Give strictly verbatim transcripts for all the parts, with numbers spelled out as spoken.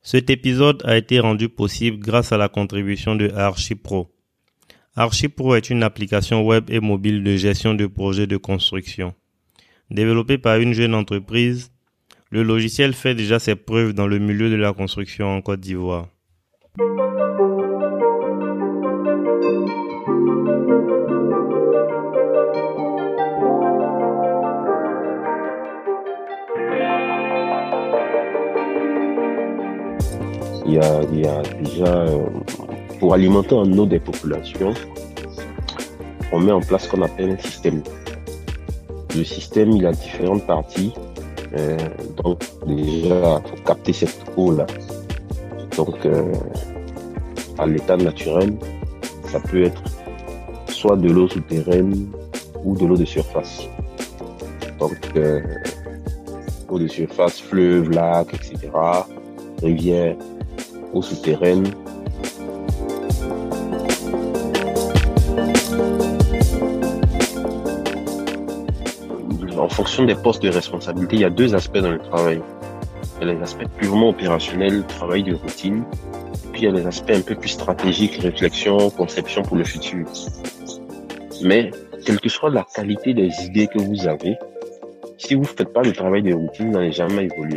Cet épisode a été rendu possible grâce à la contribution de ArchiPro. ArchiPro est une application web et mobile de gestion de projets de construction. Développé par une jeune entreprise, le logiciel fait déjà ses preuves dans le milieu de la construction en Côte d'Ivoire. Il y a, il y a déjà, euh, pour alimenter en eau des populations, on met en place ce qu'on appelle un système. Le système, il a différentes parties. Euh, donc, déjà, il faut capter cette eau-là. Donc, euh, à l'état naturel, ça peut être soit de l'eau souterraine ou de l'eau de surface. Donc, euh, eau de surface, fleuve, lac, et cetera, rivière, eau souterraine. En fonction des postes de responsabilité, il y a deux aspects dans le travail. Il y a les aspects purement opérationnels, travail de routine, et puis il y a les aspects un peu plus stratégiques, réflexion, conception pour le futur. Mais, quelle que soit la qualité des idées que vous avez, si vous ne faites pas le travail de routine, vous n'allez jamais évoluer.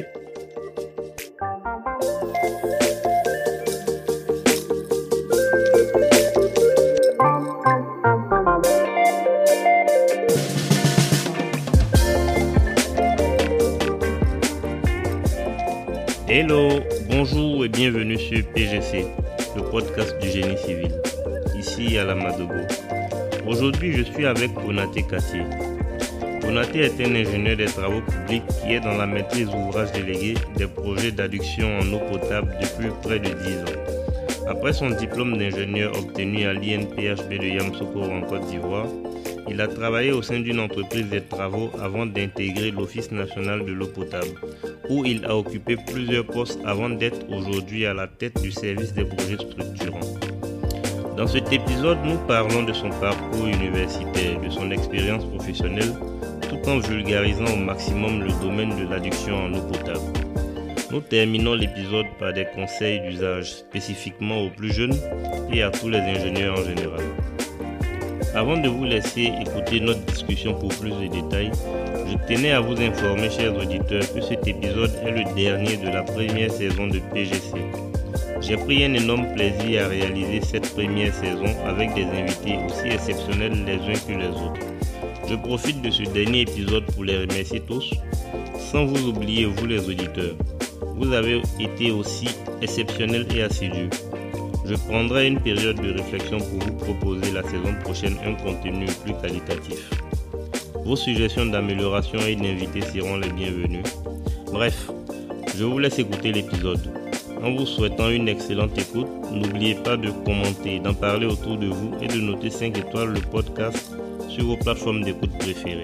Hello, bonjour et bienvenue sur P G C, le podcast du génie civil, ici à la Madogo. Aujourd'hui, je suis avec Konaté Katié. Konaté est un ingénieur des travaux publics qui est dans la maîtrise ouvrage déléguée des projets d'adduction en eau potable depuis près de dix ans. Après son diplôme d'ingénieur obtenu à l'I N P H B de Yamoussoukro en Côte d'Ivoire, il a travaillé au sein d'une entreprise de travaux avant d'intégrer l'Office national de l'eau potable, où il a occupé plusieurs postes avant d'être aujourd'hui à la tête du service des projets structurants. Dans cet épisode, nous parlons de son parcours universitaire, de son expérience professionnelle, tout en vulgarisant au maximum le domaine de l'adduction en eau potable. Nous terminons l'épisode par des conseils d'usage, spécifiquement aux plus jeunes et à tous les ingénieurs en général. Avant de vous laisser écouter notre discussion pour plus de détails, je tenais à vous informer, chers auditeurs, que cet épisode est le dernier de la première saison de P G C. J'ai pris un énorme plaisir à réaliser cette première saison avec des invités aussi exceptionnels les uns que les autres. Je profite de ce dernier épisode pour les remercier tous, sans vous oublier vous les auditeurs. Vous avez été aussi exceptionnels et assidus. Je prendrai une période de réflexion pour vous proposer la saison prochaine un contenu plus qualitatif. Vos suggestions d'amélioration et d'invités seront les bienvenues. Bref, je vous laisse écouter l'épisode. En vous souhaitant une excellente écoute, n'oubliez pas de commenter, d'en parler autour de vous et de noter cinq étoiles le podcast sur vos plateformes d'écoute préférées.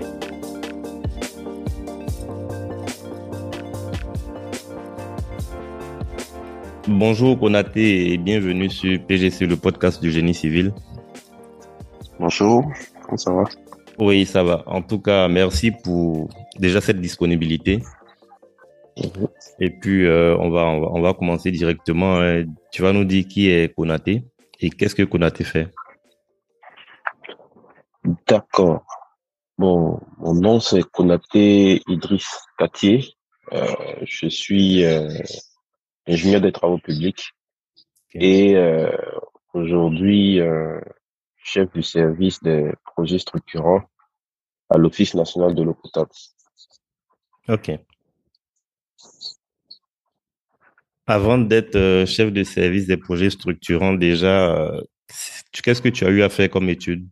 Bonjour Konaté et bienvenue sur P G C, le podcast du génie civil. Bonjour, comment ça va? Oui, ça va. En tout cas, merci pour déjà cette disponibilité. Mmh. Et puis, euh, on, va, on, va, on va commencer directement. Hein. Tu vas nous dire qui est Konaté et qu'est-ce que Konaté fait? D'accord. Bon, mon nom c'est Konaté Idriss Katié. Euh, je suis euh, ingénieur des travaux publics Okay. et euh, aujourd'hui euh, chef du service des projets structurants à l'Office national de l'eau potable. Ok. Avant d'être euh, chef de service des projets structurants, déjà, euh, qu'est-ce que tu as eu à faire comme étude?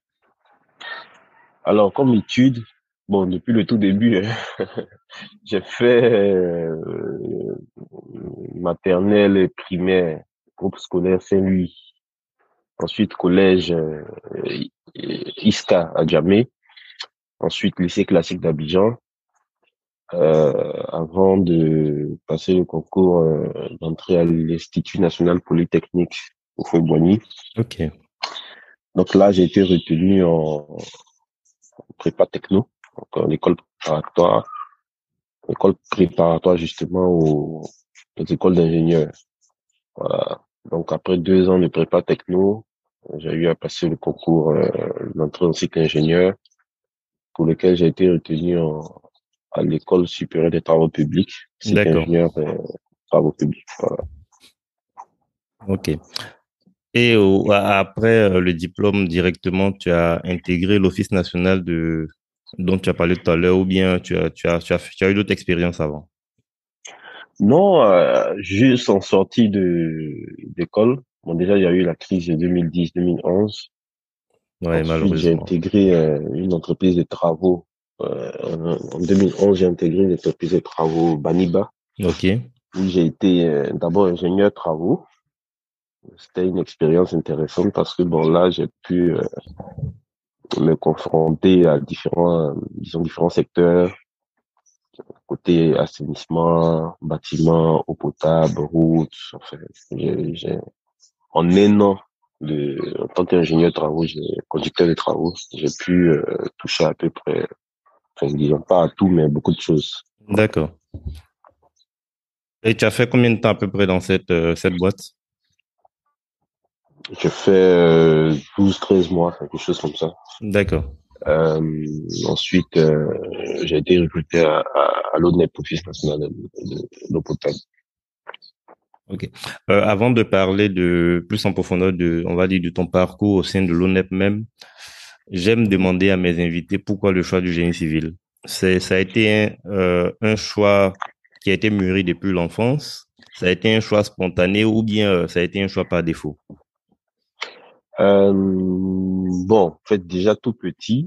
Alors, comme étude, bon, depuis le tout début, hein, j'ai fait euh, maternelle et primaire, groupe scolaire Saint-Louis. Ensuite, collège euh, ISCA à Djamé. Ensuite, lycée classique d'Abidjan. Euh, avant de passer le concours euh, d'entrée à l'Institut national polytechnique au Fouet-Boigny. Ok. Donc là, j'ai été retenu en prépa techno, donc en école préparatoire, école préparatoire justement au, les écoles d'ingénieurs. Voilà. Donc, après deux ans de prépa techno, j'ai eu à passer le concours euh, d'entrée en cycle ingénieur pour lequel j'ai été retenu en, à l'école supérieure des travaux publics, cycle D'accord. ingénieur euh, travaux publics. Voilà. Ok. Et au- a- après euh, le diplôme directement, tu as intégré l'Office national de dont tu as parlé tout à l'heure, ou bien tu as, tu as, tu as, tu as eu d'autres expériences avant? Non, euh, juste en sortie de d'école. Bon, déjà, il y a eu la crise de deux mille dix deux mille onze. Ouais, Ensuite, j'ai malheureusement. intégré euh, une entreprise de travaux. Euh, en en deux mille onze, j'ai intégré une entreprise de travaux Baniba, Ok. où j'ai été euh, d'abord ingénieur travaux. C'était une expérience intéressante parce que bon là, j'ai pu euh, me confronter à différents, euh, disons différents secteurs, côté assainissement, bâtiment, eau potable, routes. Enfin, j'ai, j'ai, en un an de, en tant qu'ingénieur travaux, j'ai conducteur de travaux, j'ai pu euh, toucher à peu près, enfin, disons pas à tout, mais beaucoup de choses. D'accord. Et tu as fait combien de temps à peu près dans cette, euh, cette boîte? J'ai fait euh, douze, treize mois, quelque chose comme ça. D'accord. Euh, ensuite, euh, j'ai été recruté à, à, à l'O N E P, Office national de, de, de l'eau potable. Ok. Euh, avant de parler de plus en profondeur de, on va dire, de ton parcours au sein de l'O N E P même, j'aime demander à mes invités pourquoi le choix du génie civil. C'est, ça a été un, euh, un choix qui a été mûri depuis l'enfance. Ça a été un choix spontané ou bien euh, ça a été un choix par défaut. Euh, bon, en fait, déjà tout petit,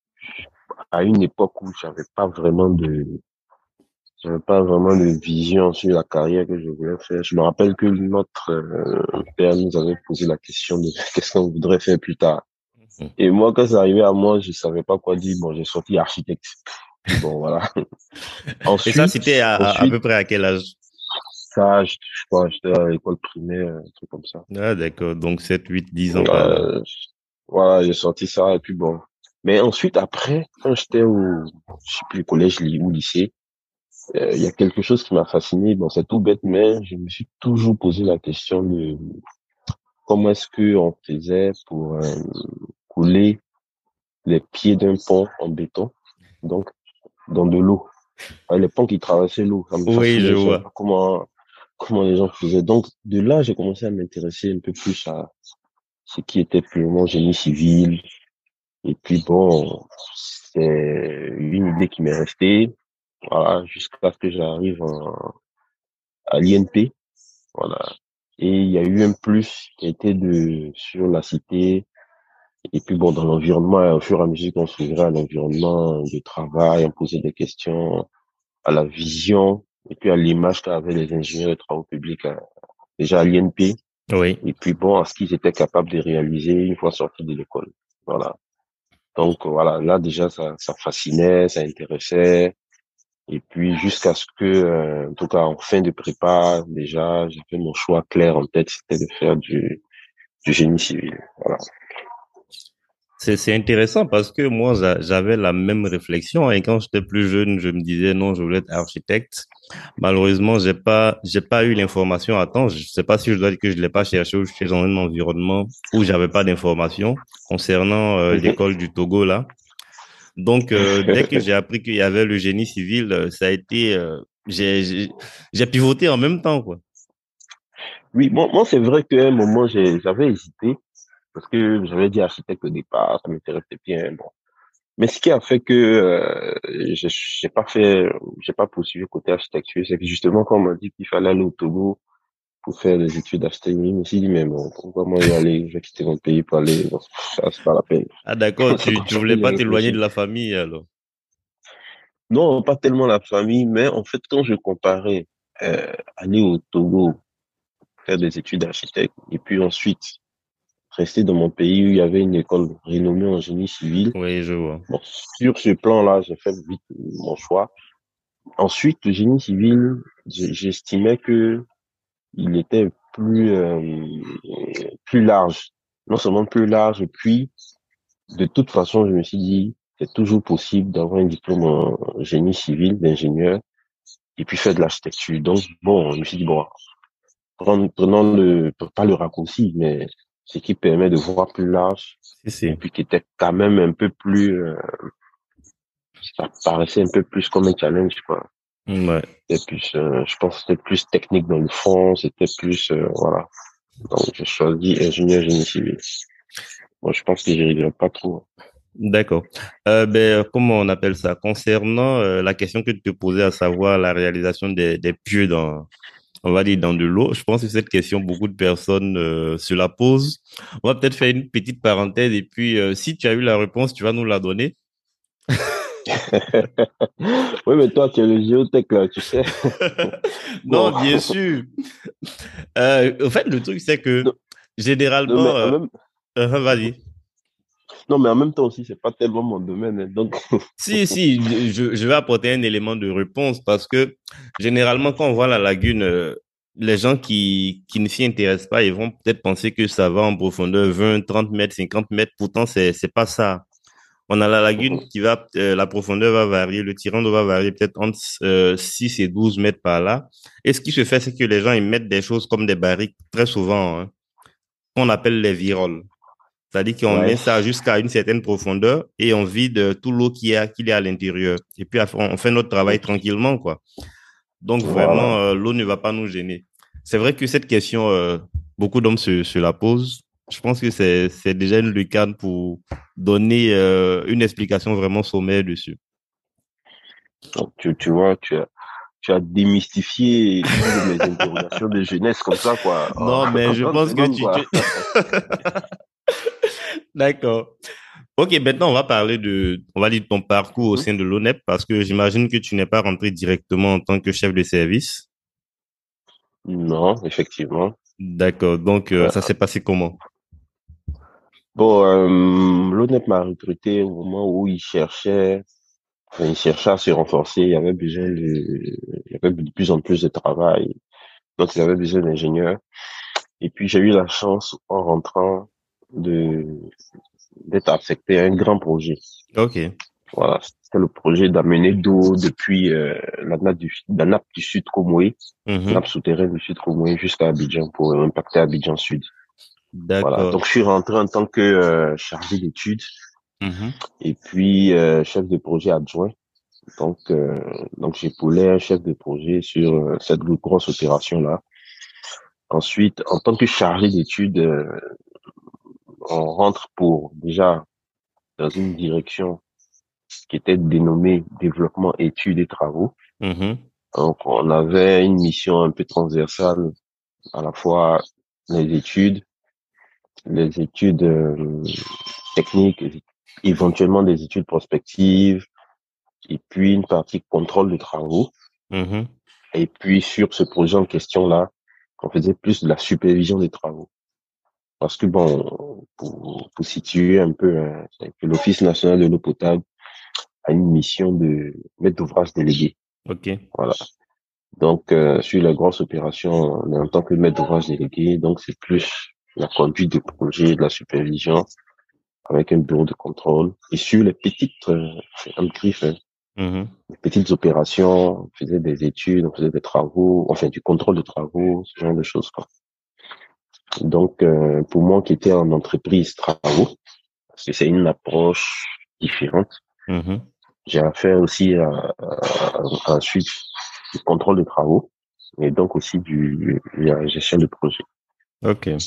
à une époque où j'avais pas vraiment de, j'avais pas vraiment de vision sur la carrière que je voulais faire. Je me rappelle que notre euh, père nous avait posé la question de qu'est-ce qu'on voudrait faire plus tard. Mhm. Et moi, quand c'est arrivé à moi, je savais pas quoi dire. Bon, j'ai sorti architecte. Puis bon, voilà. Et ça, Ensuite, c'était à, à, à ensuite, peu près à quel âge? ça, je, je crois, j'étais à l'école primaire, un truc comme ça. Ah, d'accord. Donc, sept huit dix ans par là. Euh, voilà, j'ai sorti ça et puis bon. Mais ensuite, après, quand j'étais au, je sais plus, collège li- ou lycée, euh, il y a quelque chose qui m'a fasciné. Bon, c'est tout bête, mais je me suis toujours posé la question de comment est-ce que on faisait pour euh, couler les pieds d'un pont en béton, donc dans de l'eau. Ah, les ponts qui traversaient l'eau, ça me Oui, je fascinait. Je savais vois. pas comment comment les gens faisaient. Donc de là, j'ai commencé à m'intéresser un peu plus à ce qui était purement génie civil. Et puis bon, c'est une idée qui m'est restée, voilà, jusqu'à ce que j'arrive en- à l'I N P, voilà. Et il y a eu un plus qui a été de sur la cité. Et puis bon, dans l'environnement, au fur et à mesure qu'on s'ouvrait à l'environnement de travail, on posait des questions à la vision et puis à l'image qu'avaient les ingénieurs de travaux publics, hein, déjà à l'I N P. Oui. Et puis bon, à ce qu'ils étaient capables de réaliser une fois sortis de l'école. Voilà. Donc voilà, là déjà ça, ça fascinait, ça intéressait. Et puis jusqu'à ce que, euh, en tout cas en fin de prépa, déjà j'avais mon choix clair en tête, c'était de faire du, du génie civil. Voilà. C'est, c'est intéressant parce que moi, j'a- j'avais la même réflexion et quand j'étais plus jeune, je me disais non, je voulais être architecte. Malheureusement, j'ai pas, j'ai pas eu l'information à temps. Je sais pas si je dois dire que je l'ai pas cherché ou je suis dans un environnement où j'avais pas d'informations concernant euh, l'école du Togo là. Donc, euh, dès que j'ai appris qu'il y avait le génie civil, euh, ça a été, euh, j'ai, j'ai, j'ai pivoté en même temps, quoi. Oui, moi, moi c'est vrai qu'à un moment j'ai, j'avais hésité parce que j'avais dit architecte au départ, ça m'intéressait bien. Bon. Mais ce qui a fait que euh, j'ai j'ai pas fait, j'ai pas poursuivi côté architecture, c'est que justement quand on m'a dit qu'il fallait aller au Togo pour faire des études d'architecture, je me suis dit mais bon, pourquoi moi y aller, je vais quitter mon pays pour aller, bon, ça c'est pas la peine. Ah, d'accord, C'est tu, comme tu ça que voulais j'ai pas t'éloigner réfléchi. de la famille, alors. Non, pas tellement la famille, mais en fait quand je comparais euh, aller au Togo faire des études d'architecte et puis ensuite rester dans mon pays où il y avait une école renommée en génie civil. Oui, je vois. Bon, sur ce plan-là, j'ai fait vite mon choix. Ensuite, le génie civil, j'ai- j'estimais que il était plus euh, plus large, non seulement plus large, puis de toute façon, je me suis dit, c'est toujours possible d'avoir un diplôme en génie civil d'ingénieur et puis faire de l'architecture. Donc, bon, je me suis dit, bon, prenons, prenons le, pas le raccourci, mais ce qui permet de voir plus large, Si, et si. puis qui était quand même un peu plus, euh, ça paraissait un peu plus comme un challenge, quoi. Ouais. C'était plus, euh, je pense que c'était plus technique dans le fond, c'était plus, euh, voilà. Donc, j'ai choisi ingénieur génie civil. Bon, je pense que je regrette pas trop. D'accord. Euh, ben, comment on appelle ça? Concernant euh, la question que tu te posais, à savoir la réalisation des, des pieux dans, on va dire, dans de l'eau, je pense que cette question, beaucoup de personnes euh, se la posent. On va peut-être faire une petite parenthèse et puis, euh, si tu as eu la réponse, tu vas nous la donner. Oui, mais toi, tu es le géotech, là, tu sais. Non, Bon, bien sûr. Euh, en fait, le truc, c'est que non, non, généralement, mais en euh, même, euh, vas-y. non, mais en même temps aussi, c'est pas tellement mon domaine, hein. Donc, Si, si, je, je vais apporter un élément de réponse parce que généralement, quand on voit la lagune, euh, les gens qui, qui ne s'y intéressent pas, ils vont peut-être penser que ça va en profondeur vingt, trente mètres, cinquante mètres. Pourtant, c'est, c'est pas ça. On a la lagune qui va, euh, la profondeur va varier, le tirant d'eau va varier peut-être entre euh, six et douze mètres par là. Et ce qui se fait, c'est que les gens, ils mettent des choses comme des barriques, très souvent, hein, qu'on appelle les viroles. C'est-à-dire qu'on met ouais. ça jusqu'à une certaine profondeur et on vide tout l'eau qui est, qu'il y a à l'intérieur. Et puis, on fait notre travail Ok. tranquillement, quoi. Donc, vraiment, Voilà. euh, l'eau ne va pas nous gêner. C'est vrai que cette question, euh, beaucoup d'hommes se, se la posent. Je pense que c'est, c'est déjà une lucarne pour donner euh, une explication vraiment sommaire dessus. Donc, tu, tu vois, tu as, tu as démystifié une de mes interrogations de jeunesse comme ça, quoi, en, Non, mais en je trente pense que secondes, tu... quoi. tu... D'accord. Ok, maintenant on va parler de, on va dire de ton parcours au Mhm. sein de l'O N E P parce que j'imagine que tu n'es pas rentré directement en tant que chef de service. Non, effectivement. D'accord. Donc euh, Euh, ça s'est passé comment? bon, euh, l'O N E P m'a recruté au moment où il cherchait, enfin, il cherchait à se renforcer. Il y avait besoin de, il y avait de plus en plus de travail. Donc, il avait besoin d'ingénieurs. Et puis, j'ai eu la chance, en rentrant, de, d'être affecté à un grand projet. Ok. Voilà, c'était le projet d'amener d'eau depuis euh, la nappe du, la nappe du Sud Comoé, nappe Mhm. souterraine du Sud Comoé jusqu'à Abidjan pour impacter Abidjan Sud. Voilà, D'accord. donc je suis rentré en tant que euh, chargé d'études Mhm. et puis euh, chef de projet adjoint. Donc, euh, donc j'épaulais un chef de projet sur euh, cette grosse opération-là. Ensuite, en tant que chargé d'études, euh, on rentre pour déjà dans une direction qui était dénommée développement, études et travaux. Mhm. Donc, on avait une mission un peu transversale, à la fois les études, les études euh, techniques, éventuellement des études prospectives, et puis une partie contrôle de travaux. Mhm. Et puis, sur ce projet en question-là, on faisait plus de la supervision des travaux. Parce que, bon, pour, pour situer un peu, hein, c'est que l'Office national de l'eau potable a une mission de maître d'ouvrage délégué. Ok. Voilà. Donc, euh, sur les grosses opérations, on est en tant que maître d'ouvrage délégué, donc c'est plus la conduite de projet, de la supervision, avec un bureau de contrôle. Et sur les petites, euh, c'est un griffe, hein, Mhm. les petites opérations, on faisait des études, on faisait des travaux, enfin du contrôle de travaux, ce genre de choses, quoi. Donc, euh, pour moi qui étais en entreprise travaux, parce que c'est une approche différente, Mhm. j'ai affaire aussi à, à, à ensuite du contrôle de travaux, et donc aussi du, de la gestion de projet. Ok.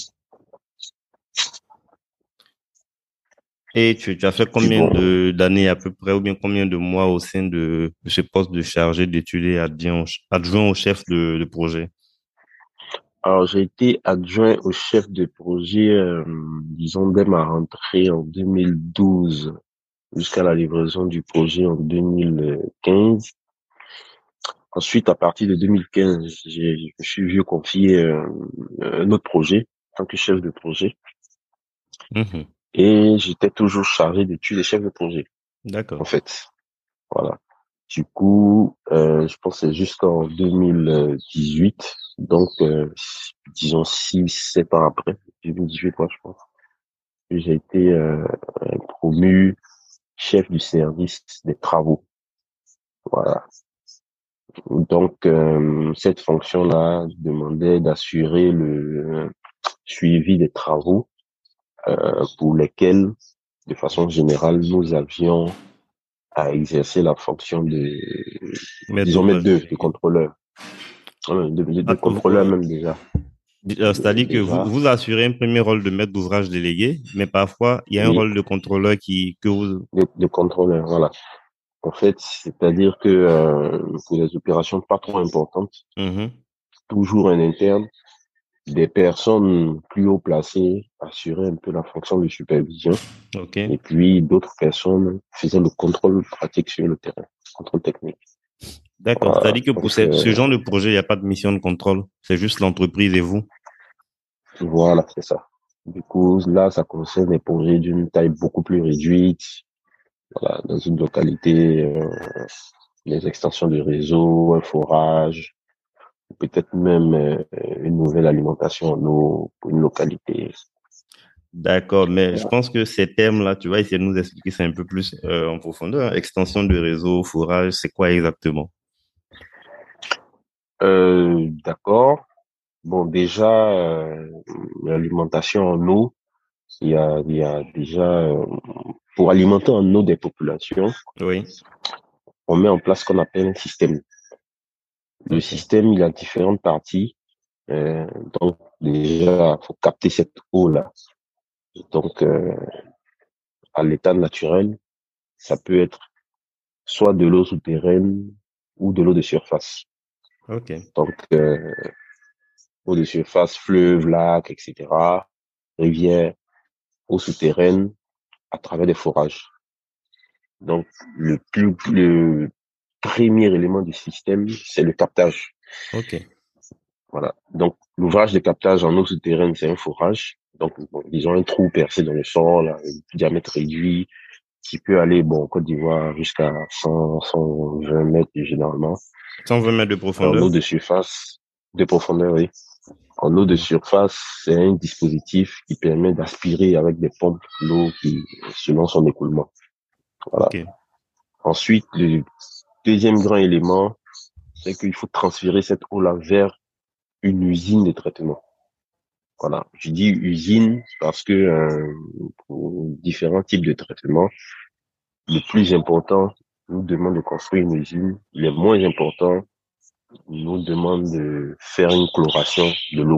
Et tu, tu as fait Puis combien bon, de d'années à peu près ou bien combien de mois au sein de, de ce poste de chargé d'études et adjoint, au ch- adjoint au chef de, de projet? alors j'ai été adjoint au chef de projet, euh, disons, dès ma rentrée en deux mille douze jusqu'à la livraison du projet en deux mille quinze. Ensuite, à partir de deux mille quinze, j'ai, je me suis vu confier euh, un autre projet en tant que chef de projet Mhm. et j'étais toujours chargé d'études et chef de projet, en D'accord. fait. Voilà. Du coup, euh, je pense que c'est jusqu'en deux mille dix-huit, donc euh, disons six, sept ans après, deux mille dix-huit, moi je pense, que j'ai été euh, promu chef du service des travaux. Voilà. Donc, euh, cette fonction-là demandait d'assurer le suivi des travaux euh, pour lesquels, de façon générale, nous avions à exercer la fonction de, Maître disons, maître d'ouvrage deux, de délégué. contrôleur, Euh, de, de, de Ah, vous- contrôleur euh, même déjà, euh, de- c'est-à-dire que vous, déjà, vous assurez un premier rôle de maître d'ouvrage délégué, mais parfois, il y a un oui, rôle de contrôleur qui, que vous... de, de contrôleur, voilà. En fait, c'est-à-dire que euh, pour les opérations pas trop importantes, Mhm. toujours en interne, des personnes plus haut placées assuraient un peu la fonction de supervision, OK. et puis d'autres personnes faisaient le contrôle pratique sur le terrain, contrôle technique. D'accord. Voilà. C'est-à-dire que pour Donc, ce, ce euh, genre de projet, il n'y a pas de mission de contrôle. C'est juste l'entreprise et vous. voilà, c'est ça. Du coup, là, ça concerne des projets d'une taille beaucoup plus réduite, voilà, dans une localité, euh, des extensions de réseau, un forage, peut-être même euh, une nouvelle alimentation en eau pour une localité. D'accord, mais je Voilà. pense que ces termes-là, tu vas essayer de nous expliquer ça un peu plus euh, en profondeur, hein. Extension de réseau, fourrage, c'est quoi exactement? Euh, d'accord. Bon, déjà, euh, l'alimentation en eau, il y a, il y a déjà, euh, pour alimenter en eau des populations, Oui. on met en place ce qu'on appelle un système. Le OK. système, il a différentes parties. Euh, donc, déjà, faut capter cette eau-là. Donc, euh, à l'état naturel, ça peut être soit de l'eau souterraine ou de l'eau de surface. OK. Donc, euh, eau de surface, fleuve, lac, et cetera, rivière, eau souterraine à travers des forages. Donc, le plus, le premier élément du système, c'est le captage. OK. Voilà. Donc, l'ouvrage de captage en eau souterraine, c'est un forage. Donc, bon, disons un trou percé dans le sol, un diamètre réduit, qui peut aller, bon, en Côte d'Ivoire, jusqu'à cent, cent vingt mètres généralement. cent vingt mètres de En profondeur? eau de surface, de profondeur, oui. En eau de Mhm. surface, c'est un dispositif qui permet d'aspirer avec des pompes l'eau qui, selon son écoulement. Voilà. OK. Ensuite, le deuxième grand élément, c'est qu'il faut transférer cette eau-là vers une usine de traitement. Voilà. Je dis usine parce que euh, pour différents types de traitements, le plus important nous demande de construire une usine. Les moins importants nous demandent de faire une chloration de l'eau.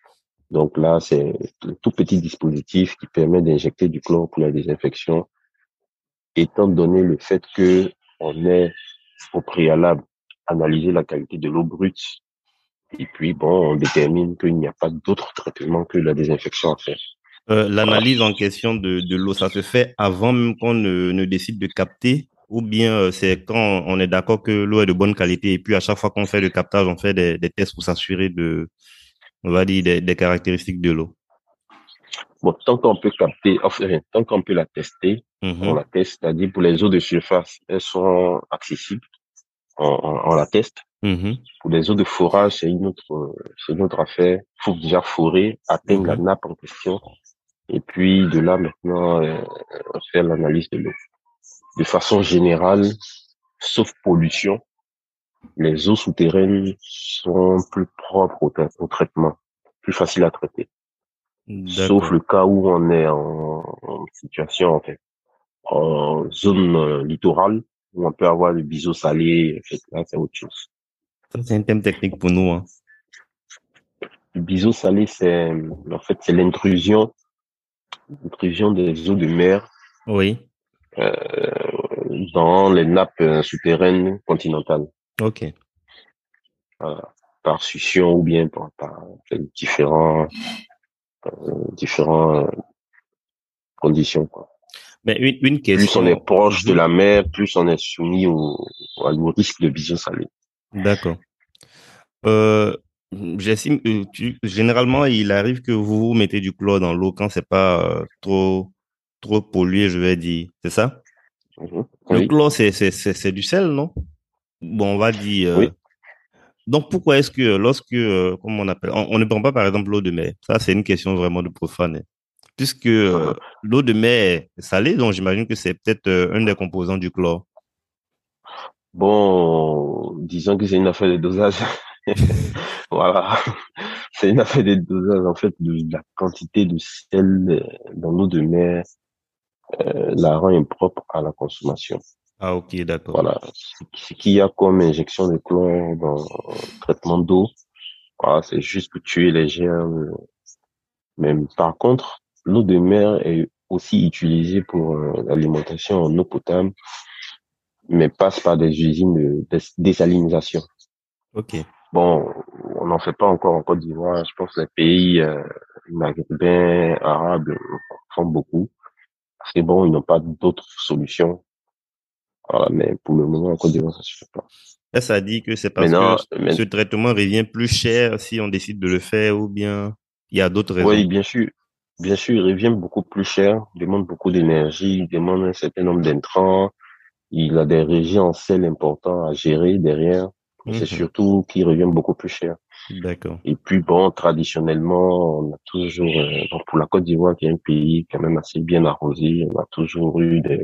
Donc là, c'est un tout petit dispositif qui permet d'injecter du chlore pour la désinfection, étant donné le fait que on est au préalable analysé la qualité de l'eau brute. Et puis, bon, on détermine qu'il n'y a pas d'autre traitement que la désinfection à faire. Euh, Voilà. l'analyse en question de, de l'eau, ça se fait avant même qu'on ne, ne décide de capter, ou bien euh, c'est quand on est d'accord que l'eau est de bonne qualité et puis à chaque fois qu'on fait le captage, on fait des, des tests pour s'assurer de, on va dire, des, des caractéristiques de l'eau. Bon, tant qu'on peut capter, enfin, tant qu'on peut la tester, on Mhm. la teste. C'est-à-dire pour les eaux de surface, elles sont accessibles, on, on, on la teste. Mhm. Pour les eaux de forage, c'est une autre, c'est une autre affaire. Il faut déjà forer, atteindre la Mhm. nappe en question, et puis de là maintenant euh, faire l'analyse de l'eau. De façon générale, sauf pollution, les eaux souterraines sont plus propres au, tra- au traitement, plus faciles à traiter. Sauf D'accord. le cas où on est en, en situation, en fait, en zone euh, littorale, où on peut avoir le biseau salé, en fait, là, c'est autre chose. Ça, c'est un thème technique pour nous, hein. Le biseau salé, c'est, en fait, c'est l'intrusion, l'intrusion des eaux de mer Oui. euh, dans les nappes euh, souterraines continentales. OK. Voilà. Par succion ou bien par, par différents, différents euh, conditions, quoi. Mais une, une Plus on est question. proche de Mhm. la mer, plus on est soumis au, au risque de biseau salé. D'accord. Euh, j'estime que tu, généralement, il arrive que vous mettez du chlore dans l'eau quand c'est pas euh, trop, trop pollué, je vais dire. C'est ça? Mhm. Le Oui, chlore, c'est, c'est, c'est, c'est du sel, non? Bon, on va dire. euh, oui. donc, pourquoi est-ce que lorsque, euh, comment on appelle, on, on ne prend pas, par exemple, l'eau de mer? Ça, c'est une question vraiment de profane, hein. Puisque euh, Uh-huh. l'eau de mer est salée, donc j'imagine que c'est peut-être euh, un des composants du chlore. Bon, disons que c'est une affaire de dosage. Voilà, c'est une affaire de dosage en fait de la quantité de sel euh, dans l'eau de mer euh, la rend impropre à la consommation. Ah, ok, d'accord. Voilà, ce ce qu'il y a comme injection de chlore dans le traitement d'eau, voilà, c'est juste pour tuer les germes. Mais par contre, l'eau de mer est aussi utilisée pour euh, l'alimentation en eau potable, mais passe par des usines de dés- désalinisation. Ok. Bon, on n'en fait pas encore en Côte d'Ivoire. Je pense que les pays euh, maghrébins, arabes font beaucoup. C'est bon, ils n'ont pas d'autres solutions. Voilà, mais pour le moment, en Côte d'Ivoire, ça se fait pas. Là, ça dit que c'est parce que Maintenant, ce mais, traitement revient plus cher si on décide de le faire ou bien il y a d'autres raisons. oui, bien sûr, bien sûr, il revient beaucoup plus cher, demande beaucoup d'énergie, demande un certain nombre d'intrants. Il a des régies en sel importants à gérer derrière. Et c'est Mhm. surtout qu'il revient beaucoup plus cher. D'accord. Et puis bon, traditionnellement, on a toujours, euh, bon, pour la Côte d'Ivoire, qui est un pays quand même assez bien arrosé, on a toujours eu des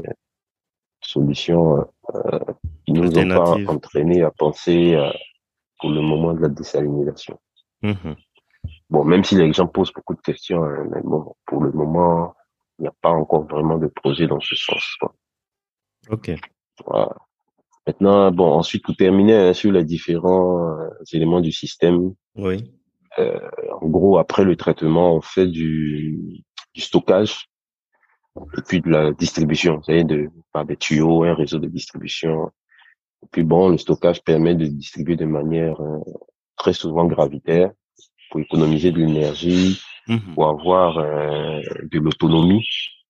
solutions euh, qui nous ont pas Alternative. entraînés à penser euh, pour le moment de la désalinisation. Mhm. Bon, même si les gens posent beaucoup de questions, hein, mais bon, pour le moment, il n'y a pas encore vraiment de projet dans ce sens, quoi. Ok. Voilà. Maintenant, bon, ensuite, pour terminer hein, sur les différents euh, éléments du système, Oui. euh, en gros, après le traitement, on fait du, du stockage et puis de la distribution, c'est-à-dire de, par des tuyaux, un réseau de distribution. Et puis bon, le stockage permet de distribuer de manière euh, très souvent gravitaire pour économiser de l'énergie, Mhm. pour avoir euh, de l'autonomie,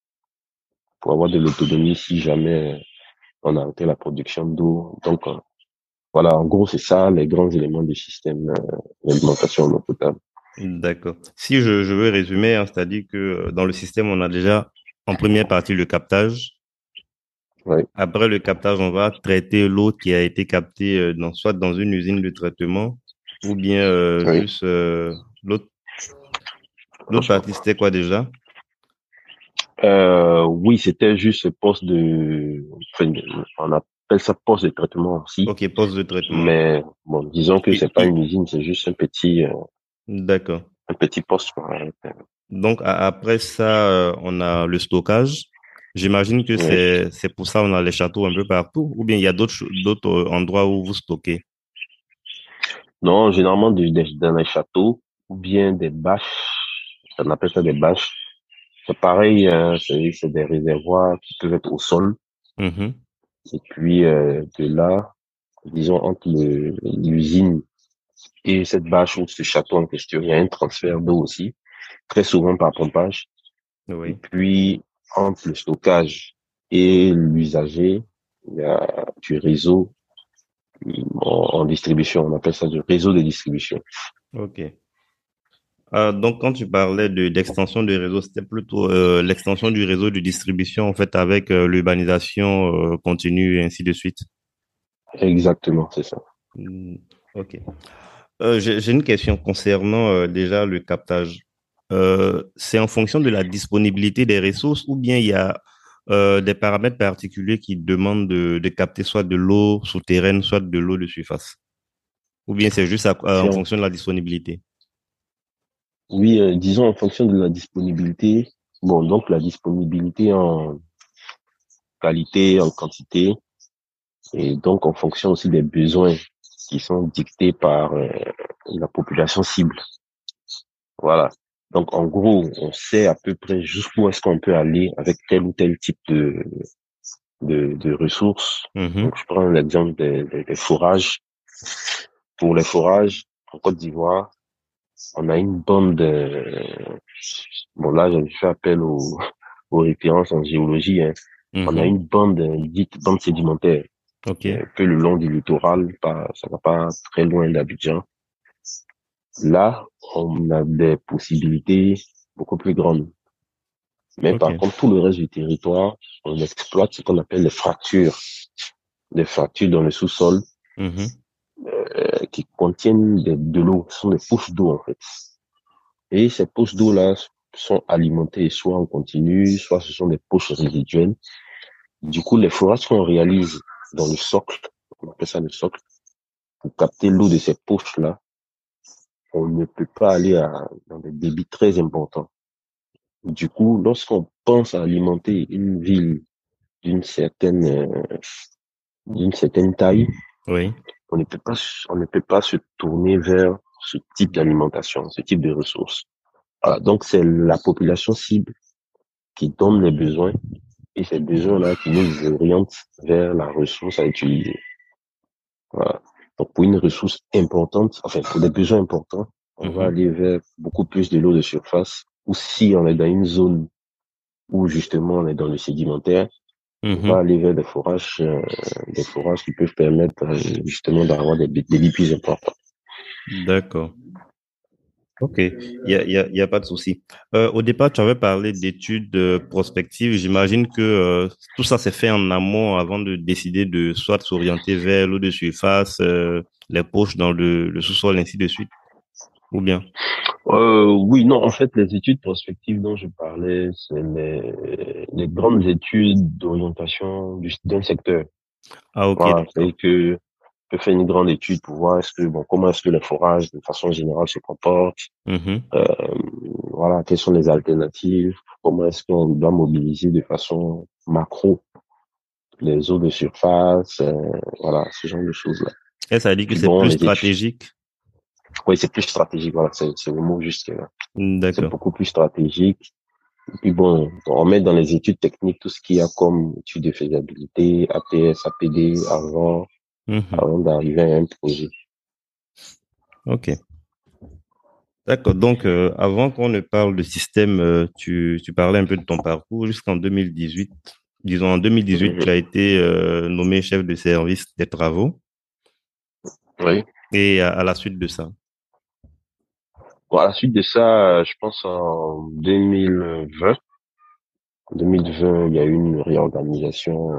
pour avoir de l'autonomie si jamais on a arrêté la production d'eau. Donc euh, voilà, en gros, c'est ça les grands éléments du système euh, d'alimentation en eau potable. D'accord. Si je, je veux résumer, hein, c'est-à-dire que euh, dans le système, on a déjà en première partie le captage. Oui, Après le captage, on va traiter l'eau qui a été captée euh, dans, soit dans une usine de traitement ou bien euh, oui. juste euh, l'autre l'autre partie, c'était quoi déjà? Euh, oui, c'était juste ce poste de, enfin, on appelle ça poste de traitement aussi, Ok, poste de traitement. mais bon, disons que Et, c'est pas et- une usine, c'est juste un petit, euh, d'accord. un petit poste, quoi. Donc a- après ça, euh, on a le stockage. J'imagine que Oui. c'est c'est pour ça on a les châteaux un peu partout, ou bien il y a d'autres cho- d'autres euh, endroits où vous stockez. Non, généralement des, des- dans les châteaux ou bien des bâches, on appelle ça des bâches. C'est pareil, euh, c'est c'est des réservoirs qui peuvent être au sol. Mhm. Et puis euh, de là, disons entre le- l'usine et cette bâche ou ce château en question, il y a un transfert d'eau aussi, très souvent par pompage. Et Oui. puis entre le stockage et l'usager, il y a du réseau en, en distribution. On appelle ça du réseau de distribution. Ok. Euh, donc, quand tu parlais de d'extension du réseau, c'était plutôt euh, l'extension du réseau de distribution, en fait, avec euh, l'urbanisation euh, continue et ainsi de suite. Exactement, c'est ça. Hmm, ok. Euh, j'ai j'ai une question concernant euh, déjà le captage. Euh, c'est en fonction de la disponibilité des ressources ou bien il y a euh, des paramètres particuliers qui demandent de, de capter soit de l'eau souterraine, soit de l'eau de surface? Ou bien c'est juste à- à- C'est en en- fonction de la disponibilité? oui, euh, disons en fonction de la disponibilité. Bon, donc la disponibilité en qualité, en quantité, et donc en fonction aussi des besoins qui sont dictés par euh, la population cible. Voilà. Donc en gros, on sait à peu près jusqu'où est-ce qu'on peut aller avec tel ou tel type de, de, de ressources. Mhm. Donc je prends l'exemple des, des, des forages. Pour les forages, en Côte d'Ivoire, on a une bande de... Bon là, je fais appel aux, aux références en géologie, hein. On a Mhm. une bande euh, dite bande sédimentaire, Ok. un peu le long du littoral, pas, ça va pas très loin d'Abidjan. Là, on a des possibilités beaucoup plus grandes. Mais Ok. par contre, tout le reste du territoire, on exploite ce qu'on appelle les fractures, des fractures dans le sous-sol Mhm. euh, qui contiennent de, de l'eau, ce sont des poches d'eau en fait. Et ces poches d'eau-là sont alimentées soit en continu, soit ce sont des poches résiduelles. Du coup, les forages qu'on réalise dans le socle on appelle ça le socle, pour capter l'eau de ces poches-là, on ne peut pas aller à, dans des débits très importants. Du coup, lorsqu'on pense à alimenter une ville d'une certaine, euh, d'une certaine taille, Oui. on ne peut pas, on ne peut pas se tourner vers ce type d'alimentation, ce type de ressources. Voilà, donc c'est la population cible qui donne les besoins et ces besoins-là qui nous orientent vers la ressource à utiliser. Voilà. Donc pour une ressource importante, enfin pour des besoins importants, on va Mhm. aller vers beaucoup plus de l'eau de surface. Ou si on est dans une zone où justement on est dans le sédimentaire, on va Mhm. aller vers des forages, euh, des forages qui peuvent permettre euh, justement d'avoir des des débits plus importants. D'accord. Ok, il y a, y a, y a pas de souci. Euh, au départ, tu avais parlé d'études euh, prospectives. J'imagine que euh, tout ça s'est fait en amont avant de décider de soit s'orienter vers l'eau de surface, euh, les poches dans le, le sous-sol, ainsi de suite, ou bien? Euh, oui, non, en fait, les études prospectives dont je parlais, c'est les, les grandes études d'orientation du- d'un secteur. Ah, ok, Voilà, d'accord. c'est que je fais une grande étude pour voir est-ce que, bon, comment est-ce que les forages, de façon générale, se comportent, Mhm. euh, voilà, quelles sont les alternatives, comment est-ce qu'on doit mobiliser de façon macro les eaux de surface, euh, voilà, ce genre de choses-là. Et ça veut dire que Puis c'est bon, plus les études, stratégique. oui, c'est plus stratégique, voilà, c'est c'est le mot juste là. C'est D'accord. beaucoup plus stratégique. Et puis bon, on met dans les études techniques tout ce qu'il y a comme études de faisabilité, A P S, A P D, avant, Mhm. avant d'arriver à un projet. Ok. D'accord. Donc, euh, avant qu'on ne parle de système, euh, tu, tu parlais un peu de ton parcours jusqu'en deux mille dix-huit. Disons, en deux mille dix-huit, tu Mhm. as été euh, nommé chef de service des travaux. Oui. Et à, à la suite de ça. Bon, à la suite de ça, je pense en deux mille vingt, deux mille vingt, il y a eu une réorganisation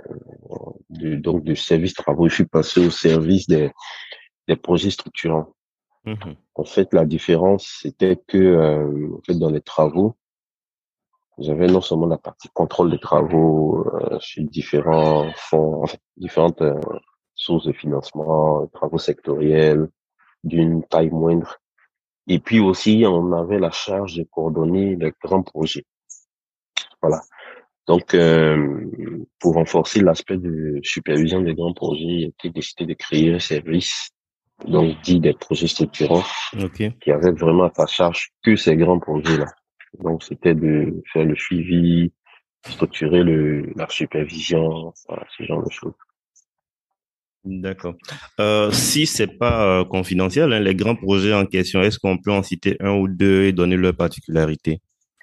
de, donc de service travaux. Je suis passé au service des, des projets structurants. Mhm. En fait, la différence, c'était que, euh, en fait, dans les travaux, j'avais non seulement la partie contrôle des travaux euh, sur différents fonds, en fait, différentes euh, sources de financement, travaux sectoriels d'une taille moindre. Et puis aussi, on avait la charge de coordonner les grands projets. Voilà. Donc, euh, pour renforcer l'aspect de supervision des grands projets, il a été décidé de créer un service, donc dit des projets structurants, OK. qui avait vraiment à sa charge que ces grands projets-là. Donc, c'était de faire le suivi, structurer le, la supervision, voilà, ce genre de choses. D'accord. Euh, si c'est pas euh, confidentiel, hein, les grands projets en question, est-ce qu'on peut en citer un ou deux et donner leurs particularités?